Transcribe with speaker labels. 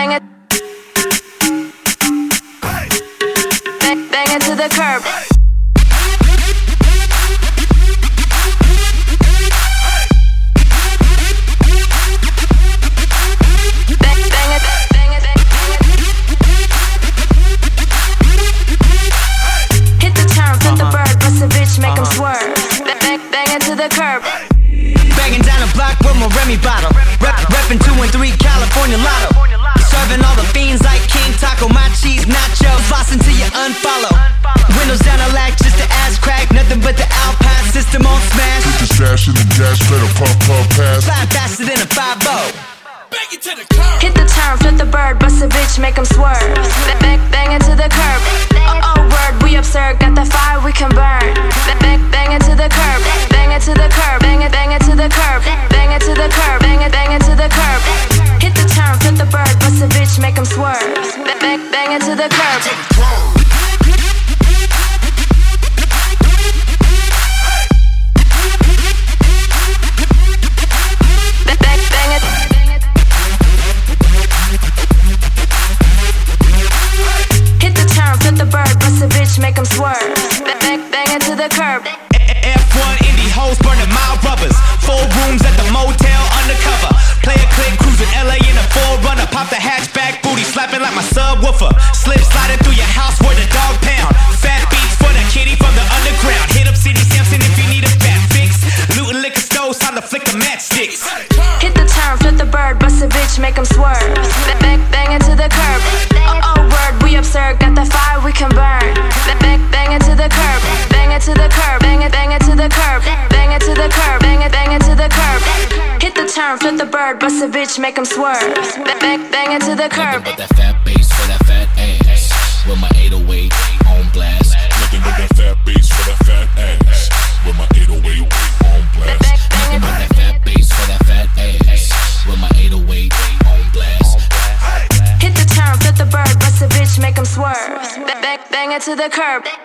Speaker 1: bang it. Bang it to the curb. Make them swerve. Bang it to the curb.
Speaker 2: Banging down the block with my Remy bottle. Reppin' 2 and 3 California Lotto. Serving all the fiends like King Taco. My cheese nachos. Flossing till you unfollow. Windows down a lack just to ass crack. Nothing but the Alpine system on smash.
Speaker 3: Put the stash in the gas pedal, pump pass.
Speaker 2: Fly faster than a 5-0.
Speaker 1: Bang it to the curb. Hit the turn, flip the bird, bust a bitch, make them swerve. Bang it to the curb. Oh word, we absurd, got that fire we can burn. Bang it to the curb. Bang it to the curb. Bang it to the curb. Bang it to the curb. Bang it to the curb. Hit the turn, flip the bird, bust a bitch, make them swerve. Bang it to the curb. Make them swerve. Bang it to the curb.
Speaker 2: F1 indie hoes burning mild rubbers. 4 rooms at the motel undercover. Play a click, cruising LA in a 4Runner. Pop the hatchback, booty slapping like my subwoofer. Slip sliding through your house where the dog pound. Fat beats for the kitty from the underground. Hit up City Sampson if you need a fat fix. Looting liquor stores, time to flick the matchsticks.
Speaker 1: Hit the turn, flip the bird, bust a bitch, make them swerve. Bang it to the curb. Oh word, we absurd, got that fire we can burn. Bang it to the curb. Bang it to the curb. Bang it to the curb. Bang it to the curb. Bang it to the curb. Hit the turn, flip the bird, bust a bitch, make them swerve. Bang it to the curb.
Speaker 4: Nothing but that fat bass for that fat ass. With my 808 on blast.
Speaker 3: Nothing but that fat bass for that fat ass. With my 808 on blast.
Speaker 4: Nothing but that fat bass for that fat ass. With my 808 on blast.
Speaker 1: Hit the turn, flip the bird, bust a bitch, make them swerve. Bang it to the curb.